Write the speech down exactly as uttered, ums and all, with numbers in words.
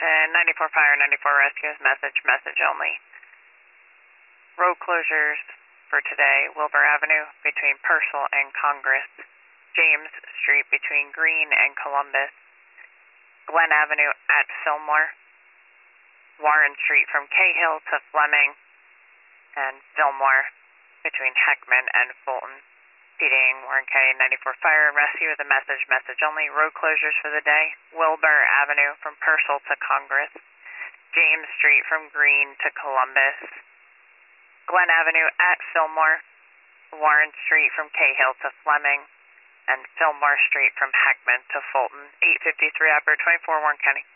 Attention, ninety-four Fire, ninety-four Rescues, message, message only. Road closures for today, Wilbur Avenue between Purcell and Congress, James Street between Green and Columbus, Glen Avenue at Fillmore, Warren Street from Cahill to Fleming, and Fillmore between Heckman and Fulton. P D'ing Warren County ninety-four Fire and Rescue with a message, message only. Road closures for the day, Wilbur Avenue from Purcell to Congress, James Street from Green to Columbus, Glen Avenue at Fillmore, Warren Street from Cahill to Fleming, and Fillmore Street from Heckman to Fulton. eight fifty-three Operator twenty-four, Warren County.